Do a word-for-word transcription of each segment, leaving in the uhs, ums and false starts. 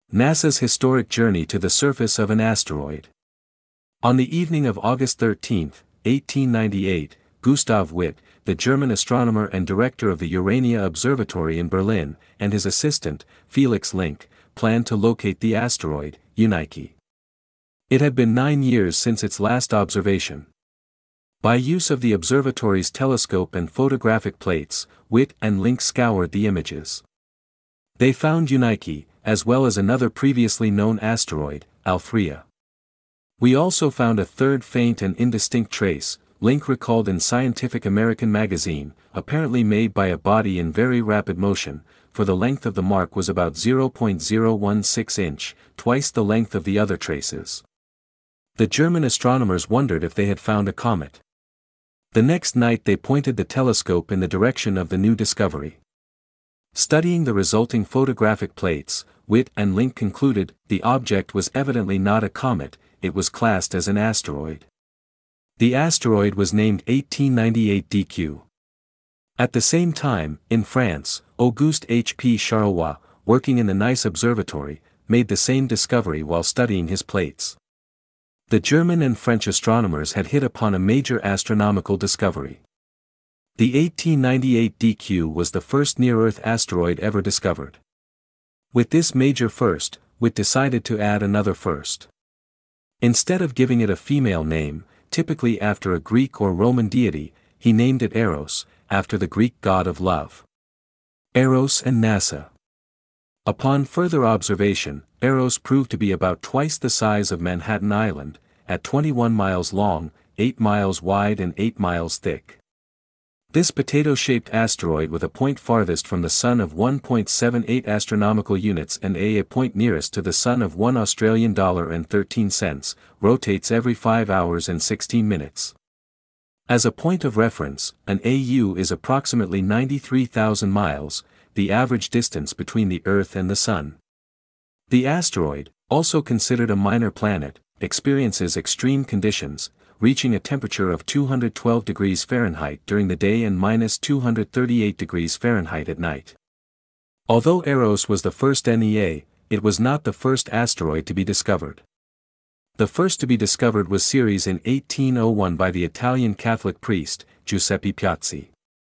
NASA's historic journey to the surface of an asteroid. On the evening of August thirteenth, eighteen ninety-eight, Gustav Witt, the German astronomer and director of the Urania Observatory in Berlin, and his assistant, Felix Link, planned to locate the asteroid, Eunike. It had been nine years since its last observation. By use of the observatory's telescope and photographic plates, Witt and Link scoured the images. They found Eunike, as well as another previously known asteroid, Alphrea. We also found a third faint and indistinct trace, Link recalled in Scientific American magazine, apparently made by a body in very rapid motion, for the length of the mark was about zero point zero one six inch, twice the length of the other traces. The German astronomers wondered if they had found a comet. The next night they pointed the telescope in the direction of the new discovery. Studying the resulting photographic plates, Witt and Link concluded the object was evidently not a comet, it was classed as an asteroid. The asteroid was named eighteen ninety-eight D Q. At the same time, in France, Auguste H P Charlevoix, working in the Nice Observatory, made the same discovery while studying his plates. The German and French astronomers had hit upon a major astronomical discovery. The eighteen ninety-eight D Q was the first near-Earth asteroid ever discovered. With this major first, Witt decided to add another first. Instead of giving it a female name, typically after a Greek or Roman deity, he named it Eros, after the Greek god of love. Eros and NASA. Upon further observation, Eros proved to be about twice the size of Manhattan Island, at twenty-one miles long, eight miles wide and eight miles thick. This potato-shaped asteroid with a point farthest from the Sun of one point seven eight astronomical units and a, a point nearest to the Sun of one Australian dollar and thirteen cents, rotates every five hours and sixteen minutes. As a point of reference, an A U is approximately ninety-three thousand miles, the average distance between the Earth and the Sun. The asteroid, also considered a minor planet, experiences extreme conditions, reaching a temperature of two hundred twelve degrees Fahrenheit during the day and minus two hundred thirty-eight degrees Fahrenheit at night. Although Eros was the first N E A, it was not the first asteroid to be discovered. The first to be discovered was Ceres in eighteen oh one by the Italian Catholic priest, Giuseppe Piazzi.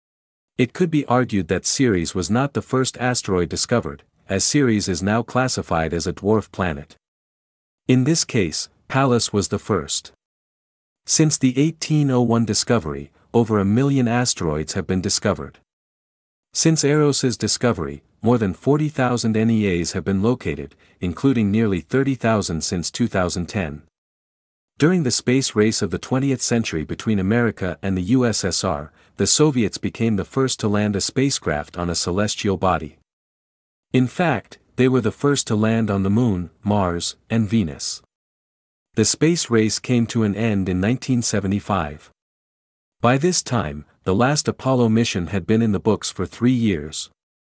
It could be argued that Ceres was not the first asteroid discovered, as Ceres is now classified as a dwarf planet. In this case, Pallas was the first. Since the eighteen oh one discovery, over a million asteroids have been discovered. Since Eros's discovery, more than forty thousand N E As have been located, including nearly thirty thousand since two thousand ten. During the space race of the twentieth century between America and the U S S R, the Soviets became the first to land a spacecraft on a celestial body. In fact, they were the first to land on the Moon, Mars, and Venus. The space race came to an end in nineteen seventy-five. By this time, the last Apollo mission had been in the books for three years.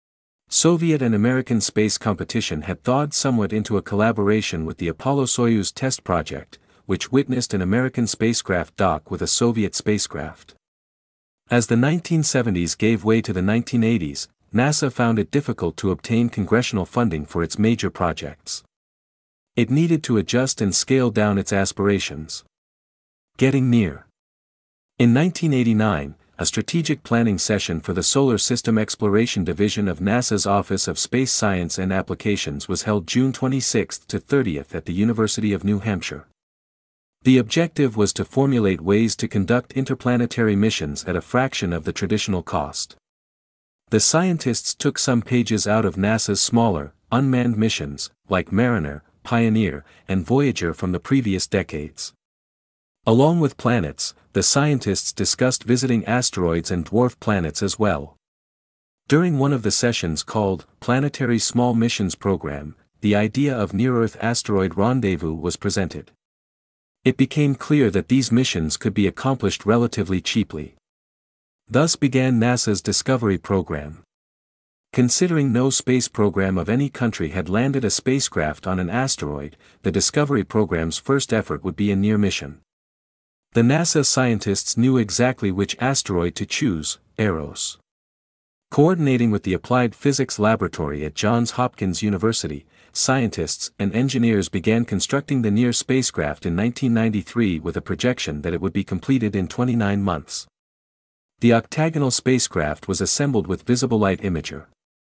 Soviet and American space competition had thawed somewhat into a collaboration with the Apollo-Soyuz test project, which witnessed an American spacecraft dock with a Soviet spacecraft. As the nineteen seventies gave way to the nineteen eighties, NASA found it difficult to obtain congressional funding for its major projects. It needed to adjust and scale down its aspirations. Getting near. In nineteen eighty-nine, a strategic planning session for the Solar System Exploration Division of NASA's Office of Space Science and Applications was held June twenty-sixth to thirtieth at the University of New Hampshire. The objective was to formulate ways to conduct interplanetary missions at a fraction of the traditional cost. The scientists took some pages out of NASA's smaller, unmanned missions, like Mariner, Pioneer, and Voyager from the previous decades. Along with planets, the scientists discussed visiting asteroids and dwarf planets as well. During one of the sessions called Planetary Small Missions Program, the idea of near-Earth asteroid rendezvous was presented. It became clear that these missions could be accomplished relatively cheaply. Thus began NASA's Discovery program. Considering no space program of any country had landed a spacecraft on an asteroid, the Discovery program's first effort would be a near mission. The NASA scientists knew exactly which asteroid to choose, Eros. Coordinating with the Applied Physics Laboratory at Johns Hopkins University, scientists and engineers began constructing the Near spacecraft in nineteen ninety-three with a projection that it would be completed in twenty-nine months. The octagonal spacecraft was assembled with visible light imager,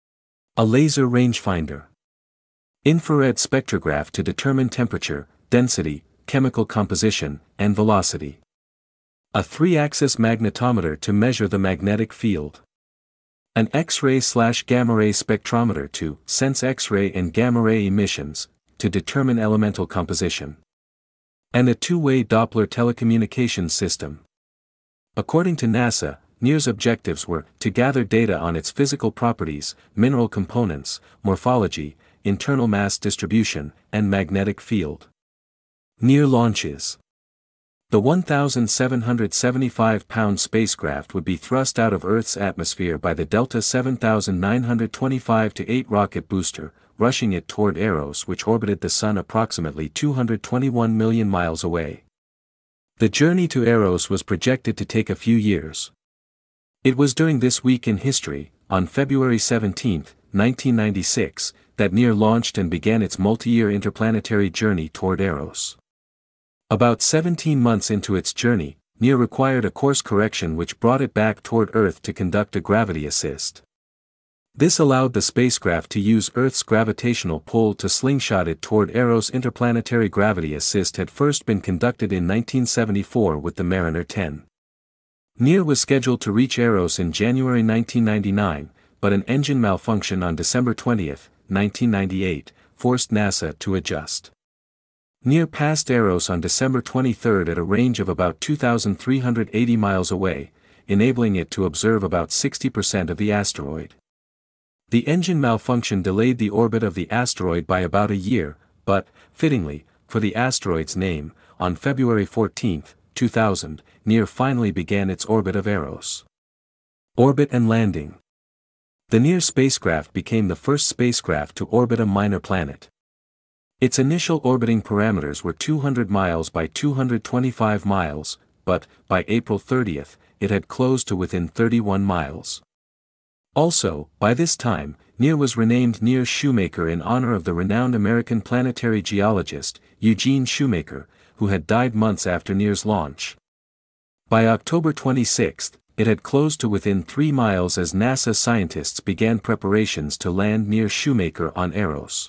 a laser rangefinder, infrared spectrograph to determine temperature, density, chemical composition, and velocity, a three-axis magnetometer to measure the magnetic field, an X-ray slash gamma-ray spectrometer to sense X-ray and gamma-ray emissions, to determine elemental composition, and a two-way Doppler telecommunications system. According to NASA, NEAR's objectives were to gather data on its physical properties, mineral components, morphology, internal mass distribution, and magnetic field. NEAR launches. The one thousand seven hundred seventy-five pound spacecraft would be thrust out of Earth's atmosphere by the Delta seven thousand nine hundred twenty-five dash eight rocket booster, rushing it toward Eros, which orbited the Sun approximately two hundred twenty-one million miles away. The journey to Eros was projected to take a few years. It was during this week in history, on February seventeenth, nineteen ninety-six, that NEAR launched and began its multi-year interplanetary journey toward Eros. About seventeen months into its journey, NEAR required a course correction which brought it back toward Earth to conduct a gravity assist. This allowed the spacecraft to use Earth's gravitational pull to slingshot it toward Eros. Interplanetary gravity assist had first been conducted in nineteen seventy-four with the Mariner ten. NEAR was scheduled to reach Eros in January nineteen ninety-nine, but an engine malfunction on December twentieth, nineteen ninety-eight, forced NASA to adjust. NEAR passed Eros on December twenty-third at a range of about two thousand three hundred eighty miles away, enabling it to observe about sixty percent of the asteroid. The engine malfunction delayed the orbit of the asteroid by about a year, but, fittingly, for the asteroid's name, on February fourteenth, two thousand, NEAR finally began its orbit of Eros. Orbit and landing. The NEAR spacecraft became the first spacecraft to orbit a minor planet. Its initial orbiting parameters were two hundred miles by two hundred twenty-five miles, but, by April thirtieth, it had closed to within thirty-one miles. Also, by this time, NEAR was renamed NEAR Shoemaker in honor of the renowned American planetary geologist, Eugene Shoemaker, who had died months after NEAR's launch. By October twenty-sixth, it had closed to within three miles as NASA scientists began preparations to land NEAR Shoemaker on Eros.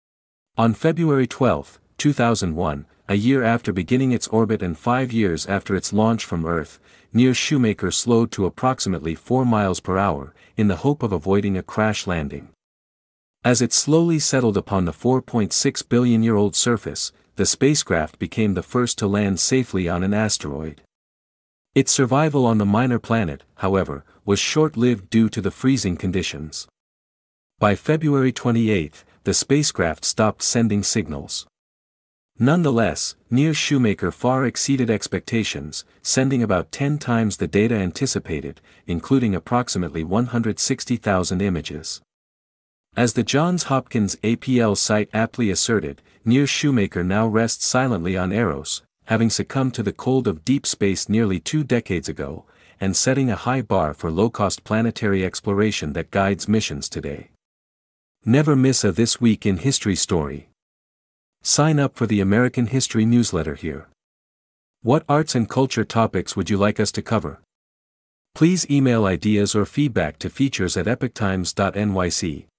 On February twelfth, two thousand one, a year after beginning its orbit and five years after its launch from Earth, NEAR Shoemaker slowed to approximately four miles per hour, in the hope of avoiding a crash landing. As it slowly settled upon the four point six billion year old surface, the spacecraft became the first to land safely on an asteroid. Its survival on the minor planet, however, was short-lived due to the freezing conditions. By February twenty-eighth, the spacecraft stopped sending signals. Nonetheless, NEAR Shoemaker far exceeded expectations, sending about ten times the data anticipated, including approximately one hundred sixty thousand images. As the Johns Hopkins A P L site aptly asserted, NEAR Shoemaker now rests silently on Eros, having succumbed to the cold of deep space nearly two decades ago, and setting a high bar for low-cost planetary exploration that guides missions today. Never miss a This Week in History story. Sign up for the American History newsletter here. What arts and culture topics would you like us to cover? Please email ideas or feedback to features at epoch times dot N Y C.